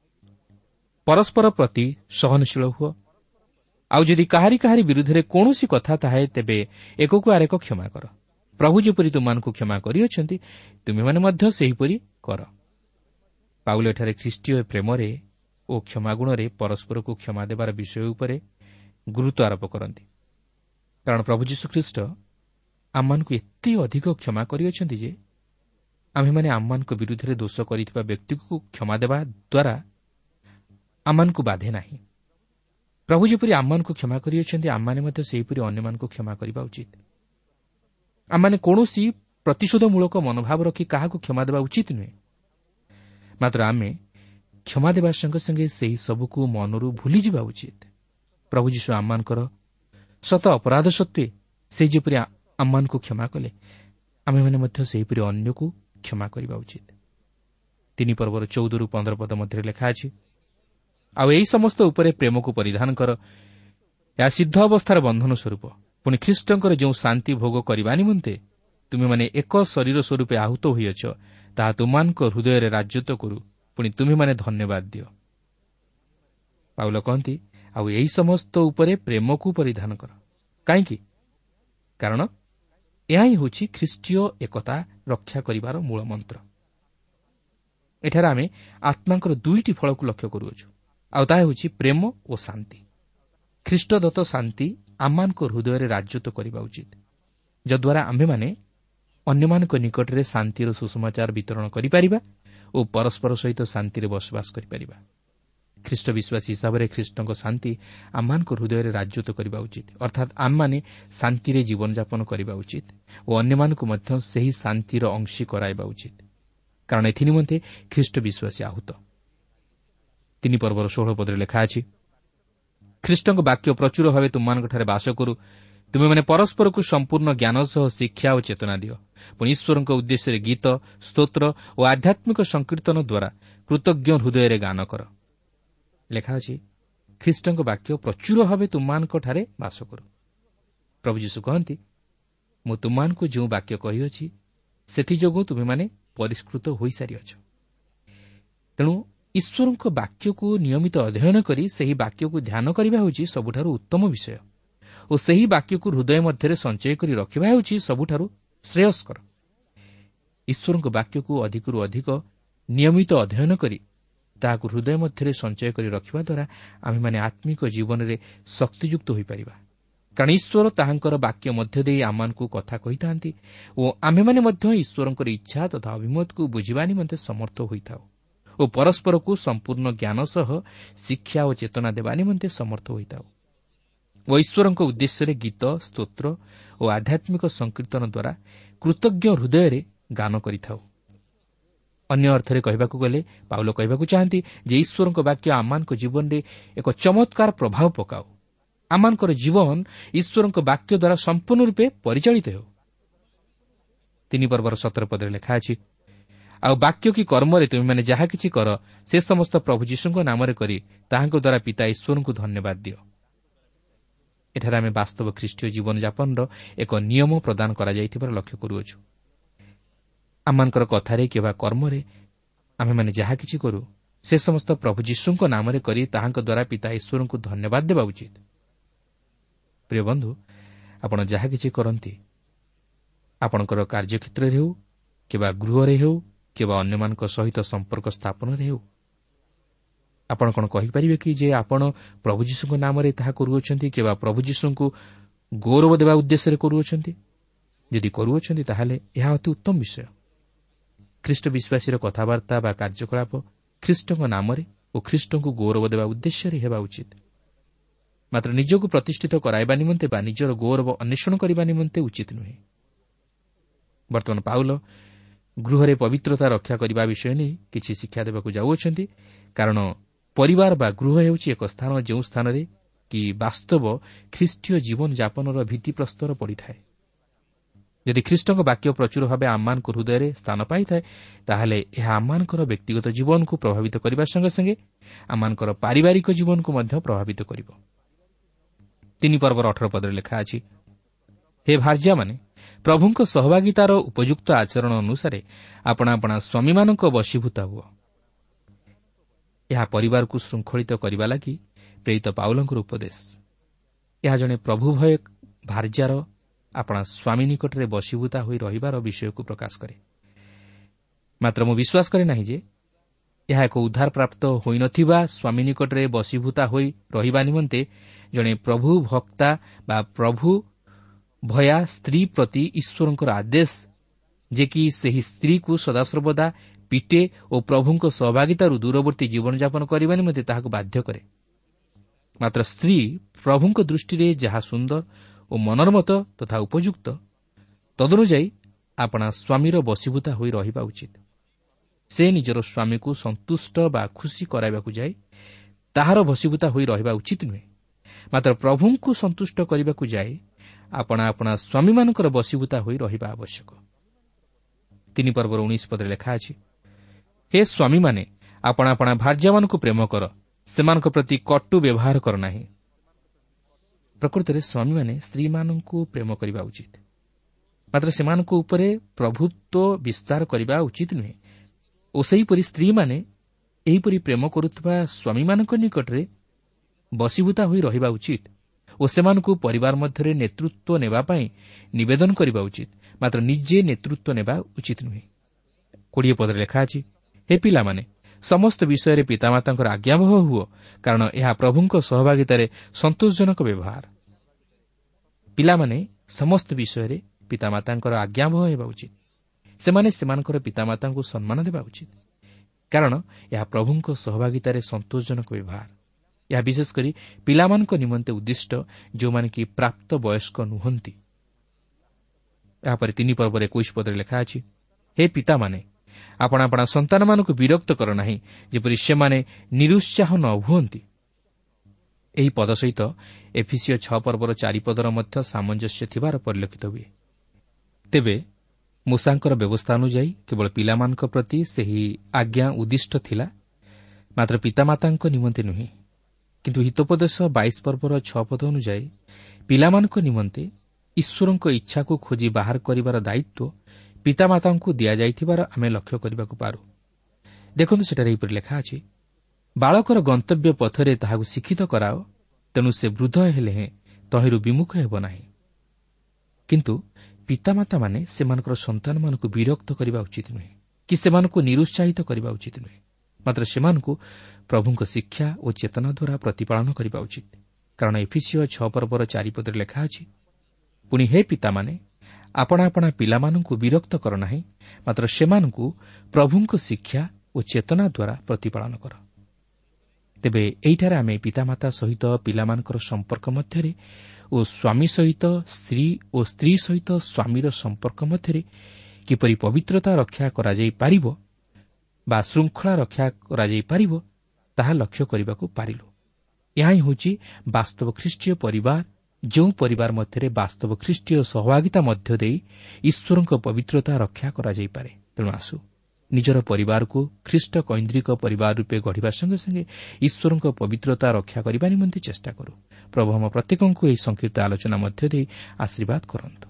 ପରସ୍ପର ପ୍ରତି ସହନଶୀଳ ହୁଅ, ଆଉ ଯଦି କାହାରି କାହାରି ବିରୁଦ୍ଧରେ କୌଣସି କଥା ଥାଏ, ତେବେ ଏକକୁ ଆରେକ କ୍ଷମା କର। ପ୍ରଭୁ ଯେପରି ତୁମମାନଙ୍କୁ କ୍ଷମା କରିଅଛନ୍ତି, ତୁମେମାନେ ମଧ୍ୟ ସେହିପରି କର। ପାଉଲ ଏଠାରେ ଖ୍ରୀଷ୍ଟୀୟ ପ୍ରେମରେ ଓ କ୍ଷମାଗୁଣରେ ପରସ୍ପରକୁ କ୍ଷମା ଦେବାର ବିଷୟ ଉପରେ ଗୁରୁତ୍ୱ ଆରୋପ କରନ୍ତି। କାରଣ ପ୍ରଭୁ ଯୀଶୁଖ୍ରୀଷ୍ଟ ଆମମାନଙ୍କୁ ଏତେ ଅଧିକ କ୍ଷମା କରିଅଛନ୍ତି ଯେ ଆମ୍ଭେମାନେ ଆମମାନଙ୍କ ବିରୁଦ୍ଧରେ ଦୋଷ କରିଥିବା ବ୍ୟକ୍ତିକୁ କ୍ଷମା ଦେବା ଦ୍ୱାରା ଆମମାନଙ୍କୁ ବାଧେ ନାହିଁ। ପ୍ରଭୁ ଯେପରି ଆମମାନଙ୍କୁ କ୍ଷମା କରିଅଛନ୍ତି, ଆମମାନେ ମଧ୍ୟ ସେହିପରି ଅନ୍ୟମାନଙ୍କୁ କ୍ଷମା କରିବା ଉଚିତ। ଆମମାନେ କୌଣସି ପ୍ରତିଶୋଧମୂଳକ ମନୋଭାବ ରଖି କାହାକୁ କ୍ଷମା ଦେବା ଉଚିତ ନୁହେଁ। ମାତ୍ର ଆମେ କ୍ଷମା ଦେବା ସଙ୍ଗେ ସଙ୍ଗେ ସେହି ସବୁକୁ ମନରୁ ଭୁଲିଯିବା ଉଚିତ। ପ୍ରଭୁ ଯୀଶୁ ଆମମାନଙ୍କର ସତ ଅପରାଧ ସତ୍ତ୍ୱେ ସେ ଯେପରି ଆମମାନଙ୍କୁ କ୍ଷମା କଲେ, ଆମେମାନେ ମଧ୍ୟ ସେହିପରି ଅନ୍ୟକୁ କ୍ଷମା କରିବା ଉଚିତ। ତିନି ପର୍ବର ଚଉଦରୁ ପନ୍ଦର ପଦ ମଧ୍ୟରେ ଲେଖା ଅଛି, ଆଉ ଏହି ସମସ୍ତ ଉପରେ ପ୍ରେମକୁ ପରିଧାନ କର। ଏହା ସିଦ୍ଧ ଅବସ୍ଥାର ବନ୍ଧନ ସ୍ୱରୂପ। ପୁଣି ଖ୍ରୀଷ୍ଟଙ୍କର ଯେଉଁ ଶାନ୍ତି ଭୋଗ କରିବା ନିମନ୍ତେ ତୁମେମାନେ ଏକ ଶରୀର ସ୍ୱରୂପେ ଆହୁତ ହୋଇଅଛ, ତାହା ତୁମମାନଙ୍କ ହୃଦୟରେ ରାଜତ୍ୱ କରୁ। ପୁଣି ତୁମେମାନେ ଧନ୍ୟବାଦ ଦିଅ। ପାଉଲ କହନ୍ତି, ଆଉ ଏହି ସମସ୍ତ ଉପରେ ପ୍ରେମକୁ ପରିଧାନ କର। କାହିଁକି? କାରଣ ଏହା ହିଁ ହେଉଛି ଖ୍ରୀଷ୍ଟୀୟ ଏକତା ରକ୍ଷା କରିବାର ମୂଳ ମନ୍ତ୍ର। ଏଠାରେ ଆମେ ଆତ୍ମାଙ୍କର ଦୁଇଟି ଫଳକୁ ଲକ୍ଷ୍ୟ କରୁଅଛୁ, ଆଉ ତାହା ହେଉଛି ପ୍ରେମ ଓ ଶାନ୍ତି। ଖ୍ରୀଷ୍ଟଦତ୍ତ ଶାନ୍ତି ଆମମାନଙ୍କ ହୃଦୟରେ ରାଜତ୍ୱ କରିବା ଉଚିତ, ଯଦ୍ୱାରା ଆମ୍ଭେମାନେ ଅନ୍ୟମାନଙ୍କ ନିକଟରେ ଶାନ୍ତିର ସୁସମାଚାର ବିତରଣ କରିପାରିବା ଓ ପରସ୍ପର ସହିତ ଶାନ୍ତିରେ ବସବାସ କରିପାରିବା। ଖ୍ରୀଷ୍ଟ ବିଶ୍ୱାସୀ ହିସାବରେ ଖ୍ରୀଷ୍ଟଙ୍କ ଶାନ୍ତି ଆମମାନଙ୍କ ହୃଦୟରେ ରାଜତ୍ୱ କରିବା ଉଚିତ, ଅର୍ଥାତ୍ ଆମମାନେ ଶାନ୍ତିରେ ଜୀବନଯାପନ କରିବା ଉଚିତ ଓ ଅନ୍ୟମାନଙ୍କୁ ମଧ୍ୟ ସେହି ଶାନ୍ତିର ଅଂଶୀ କରାଇବା ଉଚିତ, କାରଣ ଏଥି ନିମନ୍ତେ ଖ୍ରୀଷ୍ଟ ବିଶ୍ୱାସୀ ଆହୁତ। ତିନି ପର୍ବର ଷୋହଳ ପଦରେ ଲେଖା ଅଛି, ଖ୍ରୀଷ୍ଟଙ୍କ ବାକ୍ୟ ପ୍ରଚୁର ଭାବେ ତୁମମାନଙ୍କଠାରେ ବାସ କରୁ। ତୁମେମାନେ ପରସ୍ପରକୁ ସମ୍ପୂର୍ଣ୍ଣ ଜ୍ଞାନ ସହ ଶିକ୍ଷା ଓ ଚେତନା ଦିଅ। ପୁଣି ଈଶ୍ୱରଙ୍କ ଉଦ୍ଦେଶ୍ୟରେ ଗୀତ, ସ୍ତୋତ୍ର ଓ ଆଧ୍ୟାତ୍ମିକ ସଂକୀର୍ତ୍ତନ ଦ୍ୱାରା କୃତଜ୍ଞ ହୃଦୟରେ ଗାନ କର। ଲେଖା ଅଛି, ଖ୍ରୀଷ୍ଟଙ୍କ ବାକ୍ୟ ପ୍ରଚୁର ଭାବେ ତୁମମାନଙ୍କଠାରେ ବାସ କରୁ। ପ୍ରଭୁ ଯୀଶୁ କହନ୍ତି, ମୁଁ ତୁମମାନଙ୍କୁ ଯେଉଁ ବାକ୍ୟ କହିଅଛି, ସେଥିଯୋଗୁଁ ତୁମେମାନେ ପରିଷ୍କୃତ ହୋଇସାରିଅଛ। ତେଣୁ ଈଶ୍ୱରଙ୍କ ବାକ୍ୟକୁ ନିୟମିତ ଅଧ୍ୟୟନ କରି ସେହି ବାକ୍ୟକୁ ଧ୍ୟାନ କରିବା ହେଉଛି ସବୁଠାରୁ ଉତ୍ତମ ବିଷୟ ଓ ସେହି ବାକ୍ୟକୁ ହୃଦୟ ମଧ୍ୟରେ ସଞ୍ଚୟ କରି ରଖିବା ହେଉଛି ସବୁଠାରୁ ଶ୍ରେୟସ୍କର। ଈଶ୍ୱରଙ୍କ ବାକ୍ୟକୁ ଅଧିକରୁ ଅଧିକ ନିୟମିତ ଅଧ୍ୟୟନ କରି ତାହାକୁ ହୃଦୟ ମଧ୍ୟରେ ସଞ୍ଚୟ କରି ରଖିବା ଦ୍ୱାରା ଆମେମାନେ ଆତ୍ମିକ ଜୀବନରେ ଶକ୍ତିଯୁକ୍ତ ହୋଇପାରିବା। କାରଣ ଈଶ୍ୱର ତାହାଙ୍କର ବାକ୍ୟ ମଧ୍ୟ ଦେଇ ଆମମାନଙ୍କୁ କଥା କହିଥାନ୍ତି ଓ ଆମେମାନେ ମଧ୍ୟ ଈଶ୍ୱରଙ୍କର ଇଚ୍ଛା ତଥା ଅଭିମତକୁ ବୁଝିବା ନିମନ୍ତେ ସମର୍ଥ ହୋଇଥାଉ ଓ ପରସ୍ପରକୁ ସମ୍ପୂର୍ଣ୍ଣ ଜ୍ଞାନ ସହ ଶିକ୍ଷା ଓ ଚେତନା ଦେବା ନିମନ୍ତେ ସମର୍ଥ ହୋଇଥାଉ ଓ ଈଶ୍ୱରଙ୍କ ଉଦ୍ଦେଶ୍ୟରେ ଗୀତ, ସ୍ତୋତ୍ର ଓ ଆଧ୍ୟାତ୍ମିକ ସଂକୀର୍ତ୍ତନ ଦ୍ୱାରା କୃତଜ୍ଞ ହୃଦୟରେ ଗାନ କରିଥାଉ। ଅନ୍ୟ ଅର୍ଥରେ କହିବାକୁ ଗଲେ ପାଉଲ କହିବାକୁ ଚାହାନ୍ତି ଯେ ଈଶ୍ୱରଙ୍କ ବାକ୍ୟ ଆମମାନଙ୍କ ଜୀବନରେ ଏକ ଚମତ୍କାର ପ୍ରଭାବ ପକାଉ। ଆମମାନଙ୍କର ଜୀବନ ଈଶ୍ୱରଙ୍କ ବାକ୍ୟ ଦ୍ୱାରା ସମ୍ପୂର୍ଣ୍ଣ ରୂପେ ପରିଚାଳିତ ହେଉ। ତିନି ପର୍ବର ସତର ପଦରେ ଲେଖା ଅଛି, ଆଉ ବାକ୍ୟ କି କର୍ମରେ ତୁମେମାନେ ଯାହା କିଛି କର ସେ ସମସ୍ତ ପ୍ରଭୁ ଯୀଶୁଙ୍କ ନାମରେ କରି ତାହାଙ୍କ ଦ୍ୱାରା ପିତା ଈଶ୍ୱରଙ୍କୁ ଧନ୍ୟବାଦ ଦିଅ। ଏଠାରେ ଆମେ ବାସ୍ତବ ଖ୍ରୀଷ୍ଟୀୟ ଜୀବନଯାପନର ଏକ ନିୟମ ପ୍ରଦାନ କରାଯାଇଥିବାର ଲକ୍ଷ୍ୟ କରୁଅଛୁ। ଆମମାନଙ୍କର କଥାରେ କିମ୍ବା କର୍ମରେ ଆମେମାନେ ଯାହା କିଛି କରୁ ସେ ସମସ୍ତ ପ୍ରଭୁ ଯୀଶୁଙ୍କ ନାମରେ କରି ତାହାଙ୍କ ଦ୍ୱାରା ପିତା ଈଶ୍ୱରଙ୍କୁ ଧନ୍ୟବାଦ ଦେବା ଉଚିତ। ପ୍ରିୟ ବନ୍ଧୁ, ଆପଣ ଯାହା କିଛି କରନ୍ତି, ଆପଣଙ୍କର କାର୍ଯ୍ୟକ୍ଷେତ୍ରରେ ହେଉ କିମ୍ବା ଗୃହରେ ହେଉ କିମ୍ବା ଅନ୍ୟମାନଙ୍କ ସହିତ ସମ୍ପର୍କ ସ୍ଥାପନରେ ହେଉ, ଆପଣ କ'ଣ କହିପାରିବେ କି ଯେ ଆପଣ ପ୍ରଭୁ ଯୀଶୁଙ୍କ ନାମରେ ତାହା କରୁଅଛନ୍ତି କିମ୍ବା ପ୍ରଭୁ ଯୀଶୁଙ୍କୁ ଗୌରବ ଦେବା ଉଦ୍ଦେଶ୍ୟରେ କରୁଅଛନ୍ତି? ଯଦି କରୁଅଛନ୍ତି ତାହେଲେ ଏହା ଅତି ଉତ୍ତମ ବିଷୟ। ଖ୍ରୀଷ୍ଟ ବିଶ୍ୱାସୀର କଥାବାର୍ତ୍ତା ବା କାର୍ଯ୍ୟକଳାପ ଖ୍ରୀଷ୍ଟଙ୍କ ନାମରେ ଓ ଖ୍ରୀଷ୍ଟଙ୍କୁ ଗୌରବ ଦେବା ଉଦ୍ଦେଶ୍ୟରେ ହେବା ଉଚିତ। ମାତ୍ର ନିଜକୁ ପ୍ରତିଷ୍ଠିତ କରାଇବା ନିମନ୍ତେ ବା ନିଜର ଗୌରବ ଅନ୍ୱେଷଣ କରିବା ନିମନ୍ତେ ଉଚିତ ନୁହେଁ। ବର୍ତ୍ତମାନ ପାଉଲ ଗୃହରେ ପବିତ୍ରତା ରକ୍ଷା କରିବା ବିଷୟ ନେଇ କିଛି ଶିକ୍ଷା ଦେବାକୁ ଯାଉଅଛନ୍ତି। କାରଣ ପରିବାର ବା ଗୃହ ହେଉଛି ଏକ ସ୍ଥାନ ଯେଉଁ ସ୍ଥାନରେ କି ବାସ୍ତବ ଖ୍ରୀଷ୍ଟୀୟ ଜୀବନଯାପନର ଭିତ୍ତିପ୍ରସ୍ତର ପଡ଼ିଥାଏ। ଯଦି ଖ୍ରୀଷ୍ଟଙ୍କ ବାକ୍ୟ ପ୍ରଚୁର ଭାବେ ଆମମାନଙ୍କ ହୃଦୟରେ ସ୍ଥାନ ପାଇଥାଏ ତାହେଲେ ଏହା ଆମମାନଙ୍କର ବ୍ୟକ୍ତିଗତ ଜୀବନକୁ ପ୍ରଭାବିତ କରିବା ସଙ୍ଗେ ସଙ୍ଗେ ଆମମାନଙ୍କର ପାରିବାରିକ ଜୀବନକୁ ମଧ୍ୟ ପ୍ରଭାବିତ କରିବ। ତିନି ପର୍ବର ଅଠର ପଦରେ ଲେଖା ଅଛି, ହେ ଭାର୍ଯ୍ୟାମାନେ, ପ୍ରଭୁଙ୍କ ସହଭାଗିତାର ଉପଯୁକ୍ତ ଆଚରଣ ଅନୁସାରେ ଆପଣା ଆପଣା ସ୍ୱାମୀମାନଙ୍କ ବଶୀଭୂତ ହୁଅ। ଏହା ପରିବାରକୁ ଶୃଙ୍ଖଳିତ କରିବା ଲାଗି ପ୍ରେରିତ ପାଉଲଙ୍କର ଉପଦେଶ। ଏହା ଜଣେ ପ୍ରଭୁଭୟ ଭାର୍ଯ୍ୟାର ଆପଣା ସ୍ୱାମୀ ନିକଟରେ ବଶୀଭୂତା ହୋଇ ରହିବାର ବିଷୟକୁ ପ୍ରକାଶ କରେ। ମାତ୍ର ମୁଁ ବିଶ୍ୱାସ କରେ ନାହିଁ ଯେ ଏହା ଏକ ଉଦ୍ଧାରପ୍ରାପ୍ତ ହୋଇନଥିବା ସ୍ୱାମୀ ନିକଟରେ ବଶୀଭୂତା ହୋଇ ରହିବା ନିମନ୍ତେ ଜଣେ ପ୍ରଭୁ ଭକ୍ତା ବା ପ୍ରଭୁ ଭୟା ସ୍ତ୍ରୀ ପ୍ରତି ଈଶ୍ୱରଙ୍କର ଆଦେଶ ଯେ କି ସେହି ସ୍ତ୍ରୀକୁ ସଦାସର୍ବଦା ପିଟେ ଓ ପ୍ରଭୁଙ୍କ ସହଭାଗିତାରୁ ଦୂରବର୍ତ୍ତୀ ଜୀବନଯାପନ କରିବା ନିମନ୍ତେ ତାହାକୁ ବାଧ୍ୟ କରେ। ମାତ୍ର ସ୍ତ୍ରୀ ପ୍ରଭୁଙ୍କ ଦୃଷ୍ଟିରେ ଯାହା ସୁନ୍ଦର ଓ ମନୋରମତ ତଥା ଉପଯୁକ୍ତ ତଦନୁଯାୟୀ ଆପଣା ସ୍ୱାମୀର ବଶୀଭୂତା ହୋଇ ରହିବା ଉଚିତ। ସେ ନିଜର ସ୍ୱାମୀକୁ ସନ୍ତୁଷ୍ଟ ବା ଖୁସି କରାଇବାକୁ ଯାଇ ତାହାର ବଶୀଭୂତା ହୋଇ ରହିବା ଉଚିତ ନୁହେଁ। ମାତ୍ର ପ୍ରଭୁଙ୍କୁ ସନ୍ତୁଷ୍ଟ କରିବାକୁ ଯାଇ ଆପଣା ଆପଣା ସ୍ୱାମୀମାନଙ୍କର ବଶୀଭୂତା ହୋଇ ରହିବା ଆବଶ୍ୟକ। ତିନି ପର୍ବର ଉଣେଇଶ ପଦରେ ଲେଖା ଅଛି, ହେ ସ୍ୱାମୀମାନେ, ଆପଣା ଆପଣା ଭାର୍ଯ୍ୟାମାନଙ୍କୁ ପ୍ରେମ କର, ସେମାନଙ୍କ ପ୍ରତି କଟୁ ବ୍ୟବହାର କର ନାହିଁ। ପ୍ରକୃତରେ ସ୍ୱାମୀମାନେ ସ୍ତ୍ରୀମାନଙ୍କୁ ପ୍ରେମ କରିବା ଉଚିତ, ମାତ୍ର ସେମାନଙ୍କ ଉପରେ ପ୍ରଭୁତ୍ୱ ବିସ୍ତାର କରିବା ଉଚିତ ନୁହେଁ ଓ ସେହିପରି ସ୍ତ୍ରୀମାନେ ଏହିପରି ପ୍ରେମ କରୁଥିବା ସ୍ୱାମୀମାନଙ୍କ ନିକଟରେ ବଶୀଭୂତା ହୋଇ ରହିବା ଉଚିତ ଓ ସେମାନଙ୍କୁ ପରିବାର ମଧ୍ୟରେ ନେତୃତ୍ୱ ନେବା ପାଇଁ ନିବେଦନ କରିବା ଉଚିତ, ମାତ୍ର ନିଜେ ନେତୃତ୍ୱ ନେବା ଉଚିତ ନୁହେଁ। କୋଡ଼ିଏ ପଦରେ ଲେଖା ଅଛି, ହେ ପିଲାମାନେ, ସମସ୍ତ ବିଷୟରେ ପିତାମାତାଙ୍କର ଆଜ୍ଞାବହ ହୁଅ, କାରଣ ଏହା ପ୍ରଭୁଙ୍କ ସହଭାଗିତାରେ ସନ୍ତୋଷଜନକ ବ୍ୟବହାର। ପିଲାମାନେ ସମସ୍ତ ବିଷୟରେ ପିତାମାତାଙ୍କର ଆଜ୍ଞାବହ ହେବା ଉଚିତ। ସେମାନେ ସେମାନଙ୍କର ପିତାମାତାଙ୍କୁ ସମ୍ମାନ ଦେବା ଉଚିତ, କାରଣ ଏହା ପ୍ରଭୁଙ୍କ ସହଭାଗିତାରେ ସନ୍ତୋଷଜନକ ବ୍ୟବହାର। ଏହା ବିଶେଷ କରି ପିଲାମାନଙ୍କ ନିମନ୍ତେ ଉଦ୍ଦିଷ୍ଟ, ଯେଉଁମାନେ କି ପ୍ରାପ୍ତ ବୟସ୍କ ନୁହନ୍ତି। ଏହାପରେ ତିନି ପର୍ବର ଏକୋଇଶ ପଦରେ ଲେଖା ଅଛି, ହେ ପିତାମାନେ, ଆପଣ ଆପଣା ସନ୍ତାନମାନଙ୍କୁ ବିରକ୍ତ କର ନାହିଁ, ଯେପରି ସେମାନେ ନିରୁତ୍ସାହ ନ ହୁଅନ୍ତି। ଏହି ପଦ ସହିତ ଏଫିସିୟ ଛଅ ପର୍ବର ଚାରିପଦର ମଧ୍ୟ ସାମଞ୍ଜସ୍ୟ ଥିବାର ପରିଲକ୍ଷିତ ହୁଏ। ତେବେ ମୂଷାଙ୍କର ବ୍ୟବସ୍ଥା ଅନୁଯାୟୀ କେବଳ ପିଲାମାନଙ୍କ ପ୍ରତି ସେହି ଆଜ୍ଞା ଉଦ୍ଦିଷ୍ଟ ଥିଲା, ମାତ୍ର ପିତାମାତାଙ୍କ ନିମନ୍ତେ ନୁହେଁ। କିନ୍ତୁ ହିତୋପଦେଶ ବାଇଶ ପର୍ବର ଛଅ ପଦ ଅନୁଯାୟୀ ପିଲାମାନଙ୍କ ନିମନ୍ତେ ଈଶ୍ୱରଙ୍କ ଇଚ୍ଛାକୁ ଖୋଜି ବାହାର କରିବାର ଦାୟିତ୍ୱ ପିତାମାତାଙ୍କୁ ଦିଆଯାଇଥିବାର ଆମେ ଲକ୍ଷ୍ୟ କରିବାକୁ ପାରୁ। ଦେଖନ୍ତୁ, ସେଠାରେ ଏହିପରି ଲେଖା ଅଛି, ବାଳକର ଗନ୍ତବ୍ୟ ପଥରେ ତାହାକୁ ଶିକ୍ଷିତ କରାଅ, ତେଣୁ ସେ ବୃଦ୍ଧ ହେଲେ ହେଁ ତହିଁରୁ ବିମୁଖ ହେବ ନାହିଁ। କିନ୍ତୁ ପିତାମାତାମାନେ ସେମାନଙ୍କର ସନ୍ତାନମାନଙ୍କୁ ବିରକ୍ତ କରିବା ଉଚିତ ନୁହେଁ କି ସେମାନଙ୍କୁ ନିରୁତ୍ସାହିତ କରିବା ଉଚିତ ନୁହେଁ, ମାତ୍ର ସେମାନଙ୍କୁ ପ୍ରଭୁଙ୍କ ଶିକ୍ଷା ଓ ଚେତନା ଦ୍ୱାରା ପ୍ରତିପାଳନ କରିବା ଉଚିତ। କାରଣ ଏଫିସିୟ ଛଅ ପର୍ବର ଚାରିପଦରେ ଲେଖା ଅଛି, ପୁଣି ହେ ପିତାମାନେ, ଆପଣା ଆପଣା ପିଲାମାନଙ୍କୁ ବିରକ୍ତ କର ନାହିଁ, ମାତ୍ର ସେମାନଙ୍କୁ ପ୍ରଭୁଙ୍କ ଶିକ୍ଷା ଓ ଚେତନା ଦ୍ୱାରା ପ୍ରତିପାଳନ କର। ତେବେ ଏହିଠାରେ ଆମେ ପିତାମାତା ସହିତ ପିଲାମାନଙ୍କର ସମ୍ପର୍କ ମଧ୍ୟରେ ଓ ସ୍ୱାମୀ ସହିତ ସ୍ତ୍ରୀ ଓ ସ୍ତ୍ରୀ ସହିତ ସ୍ୱାମୀର ସମ୍ପର୍କ ମଧ୍ୟରେ କିପରି ପବିତ୍ରତା ରକ୍ଷା କରାଯାଇପାରିବ ବା ଶୃଙ୍ଖଳା ରକ୍ଷା କରାଯାଇପାରିବ ତାହା ଲକ୍ଷ୍ୟ କରିବାକୁ ପାରିଲୁ। ଏହା ହିଁ ହେଉଛି ବାସ୍ତବ ଖ୍ରୀଷ୍ଟୀୟ ପରିବାର, ଯେଉଁ ପରିବାର ମଧ୍ୟରେ ବାସ୍ତବ ଖ୍ରୀଷ୍ଟୀୟ ସହଭାଗିତା ମଧ୍ୟ ଦେଇ ଈଶ୍ୱରଙ୍କ ପବିତ୍ରତା ରକ୍ଷା କରାଯାଇପାରେ। ତେଣୁ ଆସୁ ନିଜର ପରିବାରକୁ ଖ୍ରୀଷ୍ଟ କୈନ୍ଦ୍ରିକ ପରିବାର ରୂପେ ଗଢ଼ିବା ସଙ୍ଗେ ସଙ୍ଗେ ଈଶ୍ୱରଙ୍କ ପବିତ୍ରତା ରକ୍ଷା କରିବା ନିମନ୍ତେ ଚେଷ୍ଟା କରୁ। ପ୍ରଭୁ ଆମ ପ୍ରତ୍ୟେକଙ୍କୁ ଏହି ସଂକ୍ଷିପ୍ତ ଆଲୋଚନା ମଧ୍ୟ ଦେଇ ଆଶୀର୍ବାଦ କରନ୍ତୁ।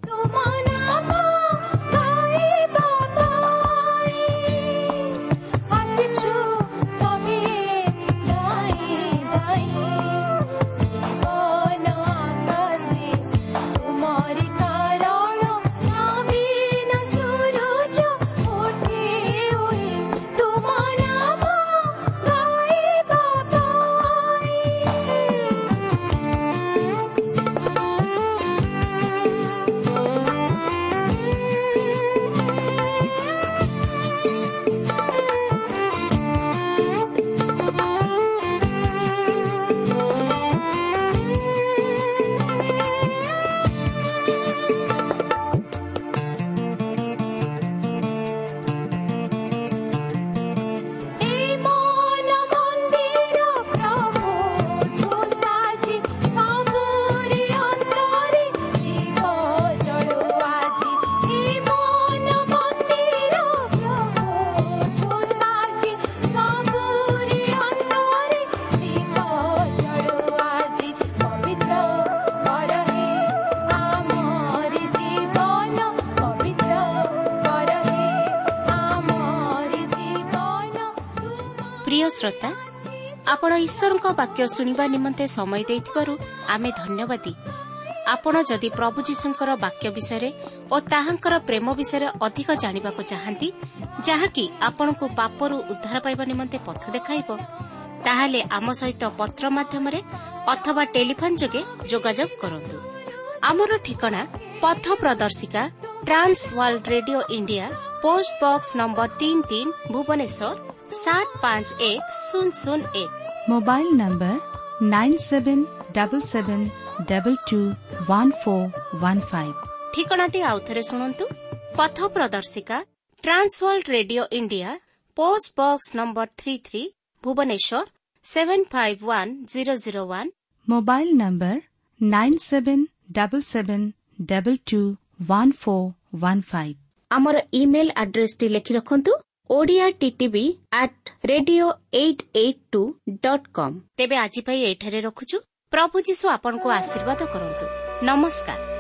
प्रिय श्रोता, आपण ईश्वरଙ୍କ वाक्य शुणिबा निमंते समय देइथिबारु आमे धन्यवादी। आपण जदि प्रभु जीशुଙ୍କର वाक्य विषय और ताहांकर प्रेम विषय अधिक जानिबा को चाहंती, जहाँकि आपणको पापरु उद्धार पाइबा निमंते पथ देखाइबो, ताहाले आम सहित पत्र माध्यम अथवा टेलीफोन जोगे जोगाजोग करंतु। आमर ठिकाना पथ प्रदर्शिका trans world radio India, post box number तीन तीन, भुवनेश्वर सात पाँच एक शून्य शून्य एक। Mobile number nine seven double seven double two one four one five. ठिकानाटी आउथरे सुनंतु, पथ प्रदर्शिका trans world radio India, post box number three three, Bhubaneswar seven five one zero zero one. Mobile number nine seven double seven double two one four one five. आमर email address T लिखि रखंतु, Odia TTV at radio eight eight two dot com. तेबे आजि पई एठारे रखुछु। प्रभु जीशु आपनको आशीर्वाद करंतु। नमस्कार।